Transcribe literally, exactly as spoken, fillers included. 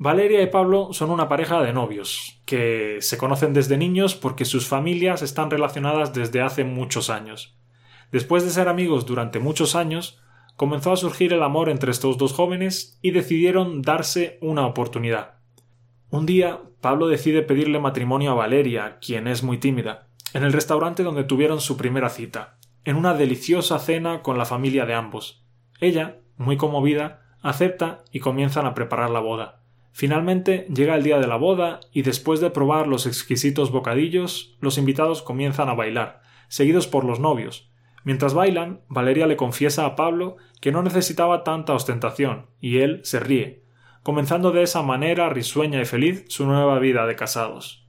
Valeria y Pablo son una pareja de novios, que se conocen desde niños porque sus familias están relacionadas desde hace muchos años. Después de ser amigos durante muchos años, comenzó a surgir el amor entre estos dos jóvenes y decidieron darse una oportunidad. Un día, Pablo decide pedirle matrimonio a Valeria, quien es muy tímida, en el restaurante donde tuvieron su primera cita, en una deliciosa cena con la familia de ambos. Ella, muy conmovida, acepta y comienzan a preparar la boda. Finalmente llega el día de la boda y después de probar los exquisitos bocadillos, los invitados comienzan a bailar, seguidos por los novios. Mientras bailan, Valeria le confiesa a Pablo que no necesitaba tanta ostentación, y él se ríe, comenzando de esa manera risueña y feliz su nueva vida de casados.